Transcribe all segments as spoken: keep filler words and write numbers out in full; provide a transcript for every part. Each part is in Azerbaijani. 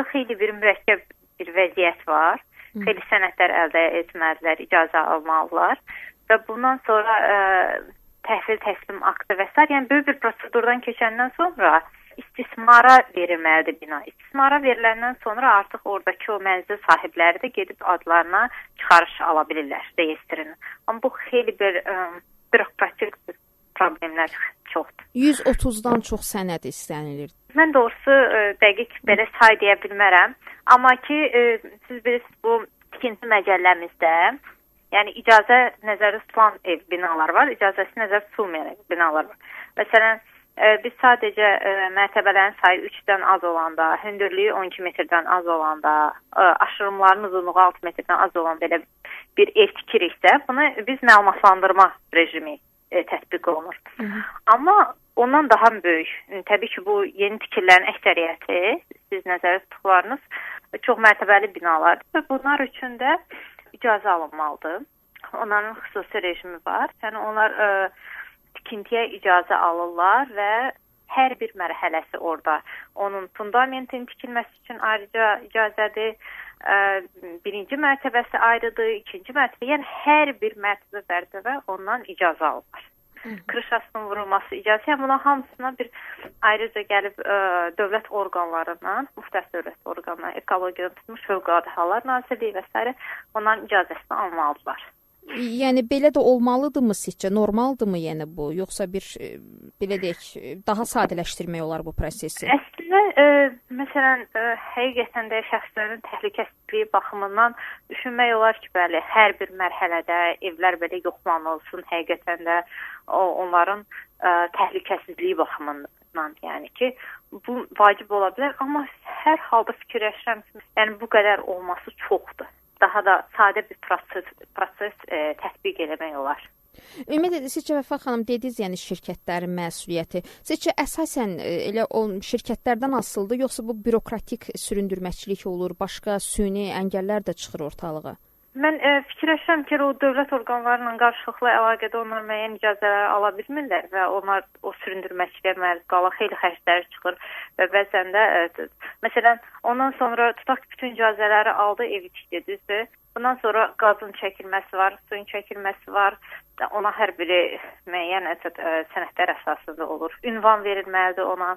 Orada xeyli bir mürəkkəb bir vəziyyət var. Hı. Xeyli sənədlər əldə etməlidirlər, icazə almalılar və bundan sonra ə, təhvil təslim aktı və s. Yəni böyük bir prosedurdan keçəndən sonra istismara verilməlidir bina. İstismara veriləndən sonra artıq oradakı o mənzil sahibləri də gedib adlarına çıxarış ala bilirlər reyestrini. Amma bu xeyli bir ə, bürokratik problemlər çoxdur. yüz otuzdan çox sənəd istənilir. Mən doğrusu ə, dəqiq belə say deyə bilmərəm. Amma ki ə, siz bilirsiniz bu tikinti məcəlləmizdə yəni icazə nəzərdə tutulan ev binalar var, icazəsi nəzərdə tutulmayan binalar var. Məsələn, ə, biz sadəcə ə, mərtəbələrin sayı üçdən az olanda, hündürlüyü on iki metrdən az olanda, ə, aşırımların uzunluğu altı metrdən az olan belə bir ev tikiriksə, bunu biz məlumatlandırma rejimi ə, tətbiq olunur. Hı -hı. Amma ondan daha böyük, təbii ki, bu yeni tikililərin əksəriyyəti, siz nəzərdə tutduqlarınız çox mərtəbəli binalardır və bunlar üçün də icazə alınmalıdır. Onların xüsusi rejimi var. Yəni onlar ə, tikintiyə icazə alırlar və hər bir mərhələsi orada. Onun fundamentin tikilməsi üçün ayrıca icazədir. Ə, birinci mərtəbəsi ayrıdır, ikinci mərtəbə. Yəni hər bir mərtəbə mərtəbə ondan icazə alırlar. Krışasının vurulması icazə. Yəni buna hamısına bir ayrıca gəlib ə, dövlət orqanlarından, müxtəlif dövlət orqanları, ekologiyanı tutmuş Fövqəladə Hallar Nazirliyi və s. onların icazəsini almalıdırlar. Yəni belə də olmalıdırmı sizcə? Normaldırmı yəni bu? Yoxsa bir belə deyək, daha sadələşdirmək olar bu prosesi? Əslində e, məsələn e, həqiqətən də şəxslərin təhlükəsizliyi baxımından düşünmək olar ki, bəli, hər bir mərhələdə evlər belə yoxlanılsın, həqiqətən də o, onların e, təhlükəsizliyi baxımından, yəni ki, bu vacib ola bilər, amma hər halda fikirləşirəm ki, yəni bu qədər olması çoxdur. Daha da sadə bir proses, proses e, tətbiq eləmək olar. Ümumiyyətlə, sizcə Vəfa xanım dediniz, yəni şirkətlərin məsuliyyəti. Sizcə əsasən e, elə o şirkətlərdən asılıdır, yoxsa bu bürokratik süründürməçilik olur, başqa süni əngəllər də çıxır ortalığa? Mən e, fikirləşirəm ki, o dövlət orqanlarıyla qarşılıqlı əlaqədə onlar müəyyən icazələr ala bilmirlər və onlar o süründürməçiliyə məruz qalır, xeyli xərcləri çıxır və bəzən də, e, məsələn, ondan sonra tutaq ki, bütün icazələri aldı, evi tikdi, düzdür. Bundan sonra qazın çəkilməsi var, suyun çəkilməsi var, ona hər biri müəyyən e, sənədlər əsasında olur. Ünvan verilməlidir ona.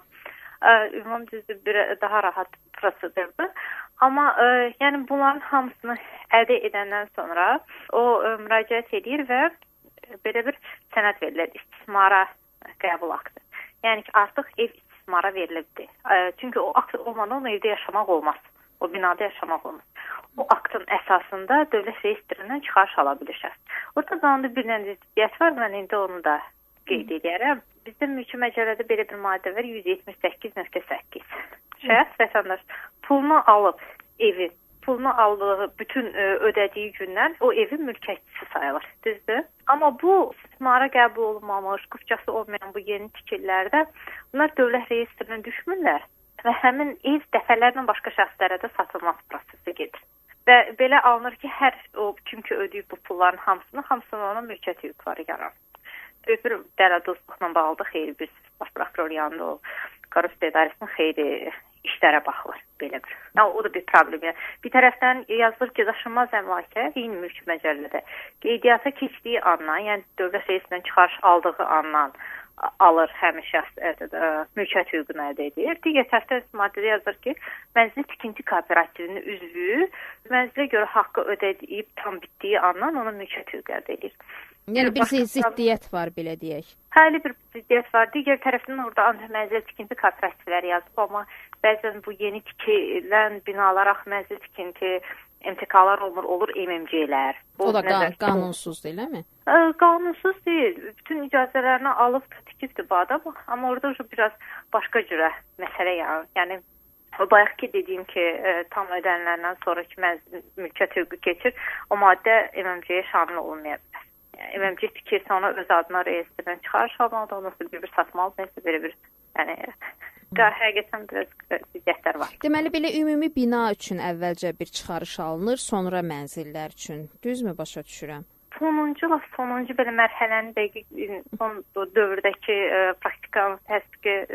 Ümum düzdür, bir daha rahat prosedurdur. Amma e, yəni bunların hamısını əldə edəndən sonra o e, müraciət edir və belə bir sənəd verilir, istismara qəbul aktı. Yəni ki, artıq ev istismara verilibdir. E, çünki o akt olmadan o evdə yaşamaq olmaz. O binada yaşamaq olmaz. O aktın əsasında dövlət reyestrindən çıxarış ala bilir şəxs. Orada qanunda bir dənə ziddiyyət var, mən indi onu da qeyd edərəm. Bizdə mülki məcəllədə belə bir maddə var, yüz yetmiş səkkiz nöqtə səkkiz. Şəxs vətəndaş pulunu alıb evi, pulunu aldığı bütün ə, ödədiyi gündən o evin mülkiyyətçisi sayılır, düzdür? Amma bu istismara qəbul olunmamış, qıfçası olmayan bu yeni tikililərdə bunlar dövlət reyestrindən düşmürlər və həmin ev dəfələrlə başqa şəxslərə də satılması prosesi gedir. Və belə alınır ki, hər o kim ki ödəyib bu pulların hamısını, hamısını ona mülkiyyət hüquqları yaranır. Böyük bir dələduzluqla bağlı xeyli bir baş prokuror yanında o korrupsiya idarəsinin xeyli işlərə baxılır belə bir. Yəni, o da bir problem. Yəni, bir tərəfdən yazılır ki, daşınmaz əmlakə eyni mülk məcəllədə qeydiyyata keçdiyi andan, yəni dövlət reyestrindən çıxarış aldığı andan alır həmin şəxs mülkiyyət hüququnu əldə edir. Digər tərəfdən maddədə yazır ki, mənzil tikinti kooperativinin üzvü mənzilə görə haqqı ödəyib tam bitdiyi andan ona mülkiyyət hüququ əldə edir. Yəni bir ziddiyyət var, belə deyək. Həli bir ziddiyyət var. Digər tərəfindən orada ancaq mənzil tikinti kooperativləri yazıb, amma bəzən bu yeni tikilən binalar, ax mənzil tikinti M T K-lar olmur, olur M M C-lər. O da qan qanunsuzdur, eləmi? Ə, qanunsuz deyil. Bütün icazələrini alıb tikibdir bu adam, amma orada biraz başqa cürə məsələ yəni. Yəni o bayaqki dediyim ki, ə, tam ödənilənlərdən sonraki mənzil mülkiyyət hüququ keçir, o maddə M M C-yə şamil olunmaya bilər. Yəni, M M C tikirsə ona öz adına reyestrdən çıxarış almalıdır, ondan sonra bir-bir satmalıdır, nəsə belə bir, yəni, həqiqətən biraz ziddiyyətlər var. Deməli, belə ümumi bina üçün əvvəlcə bir çıxarış alınır, sonra mənzillər üçün, düzmü başa düşürəm? Sonuncu, sonuncu belə mərhələni dəqiq son dövrdəki ə, praktikanın təsbiqi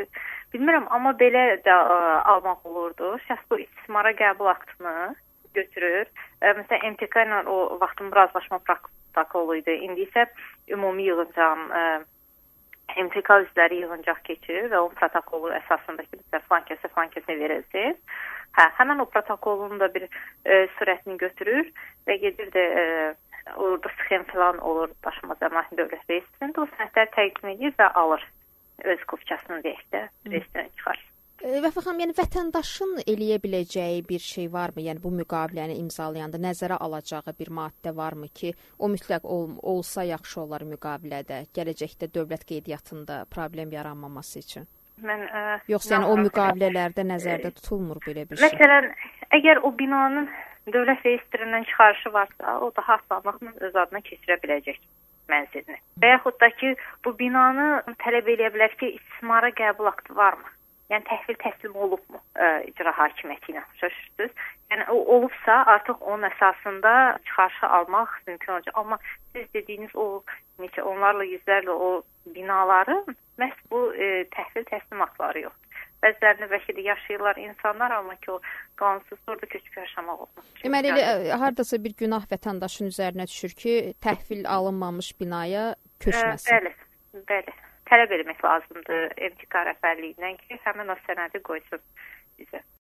Bilmirəm, amma belə də ə, almaq olurdu. Şəxs bu istismara qəbul aktını götürür. Ə, məsələn, M T K ilə o vaxtın razılaşma protokolu idi. İndi isə ümumi yığıncam ə, M T K üzvləri yığıncaq keçirir və onun protokolu əsasında ki, bizə falan kəsə falan kəsə verilsin. Hə, həmin o protokolun da bir ə, sürətini götürür və gedir də ə, orada sxem falan olur daşıma cəmiyyətin dövlət reyestrində. O sənədləri təqdim edir və alır öz kopyasını deyək də reyestrdən çıxar. Vəfa xanım, yəni vətəndaşın eləyə biləcəyi bir şey varmı? Yəni bu müqaviləni imzalayanda nəzərə alacağı bir maddə varmı ki, o mütləq ol olsa yaxşı olar müqavilədə, gələcəkdə dövlət qeydiyyatında problem yaranmaması üçün? Mən ə, yoxsa yəni o müqavilələrdə nəzərdə tutulmur belə bir şey? Məsələn, əgər o binanın dövlət reyestrindən çıxarışı varsa, o daha asanlıqla öz adına keçirə biləcək mənzilini. Və yaxud da ki, bu binanı tələb eləyə bilər ki, istismara qəbul aktı varmı? Yəni təhvil təslim olubmu ə, icra hakimiyyəti ilə? Şaşırsınız. Yəni o olubsa, artıq onun əsasında çıxarışı almaq mümkün olacaq. Amma siz dediyiniz o necə onlarla yüzlərlə o binaların məhz bu e, təhvil təslim aktları yoxdur. Bəzilərində bəlkə də yaşayırlar insanlar, amma ki, o qanunsuz orada köçüb yaşamaq olmaz. Deməli, elə hardasa bir günah vətəndaşın üzərinə düşür ki, təhvil alınmamış binaya köçməsin. Bəli, bəli. Tələb etmək lazımdır M T K rəhbərliyindən ki, həmin o sənədi qoysun bizə.